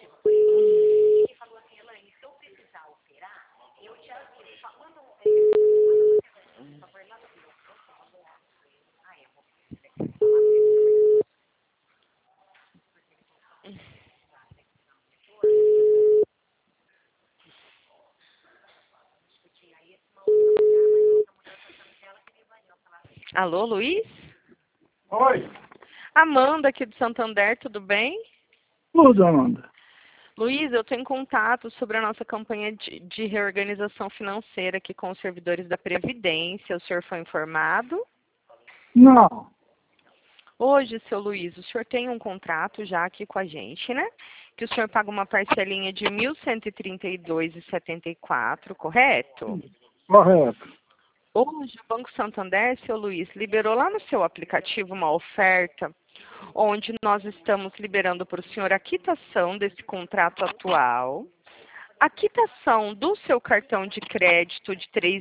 Alô, Luiz? Oi. Amanda aqui do Santander, tudo bem? Tudo, Amanda. Luiz, eu estou em contato sobre a nossa campanha de reorganização financeira aqui com os servidores da Previdência. O senhor foi informado? Não. Hoje, seu Luiz, o senhor tem um contrato já aqui com a gente, né? Que o senhor paga uma parcelinha de R$ 1.132,74, correto? Correto. Hoje, o Banco Santander, seu Luiz, liberou lá no seu aplicativo uma oferta onde nós estamos liberando para o senhor a quitação desse contrato atual, a quitação do seu cartão de crédito de R$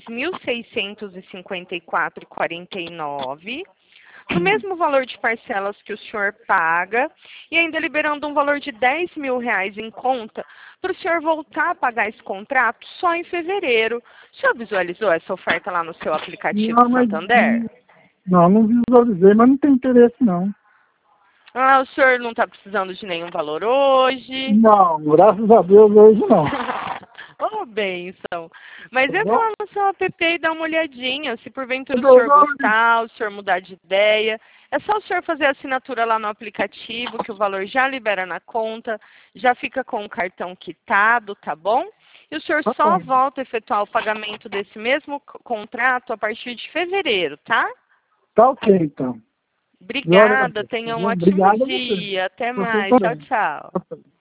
3.654,49, no mesmo valor de parcelas que o senhor paga, e ainda liberando um valor de R$ 10.000 em conta para o senhor voltar a pagar esse contrato só em fevereiro. O senhor visualizou essa oferta lá no seu aplicativo Não, mas Santander? não visualizei, mas não tem interesse, não. Ah, o senhor não está precisando de nenhum valor hoje? Não, graças a Deus hoje não. Oh, bênção. Mas Tá entra bom? lá no seu app e dá uma olhadinha. Se porventura o senhor gostar, o senhor mudar de ideia, é só o senhor fazer a assinatura lá no aplicativo, que o valor já libera na conta, já fica com o cartão quitado, tá bom? E o senhor Tá só bom. volta a efetuar o pagamento desse mesmo contrato a partir de fevereiro, tá? Tá ok, então. Glória a Obrigada, Deus. Tá tenha um bom? ótimo Obrigado a você. dia. Até Você mais. Tchau, também. tchau. Tá bom.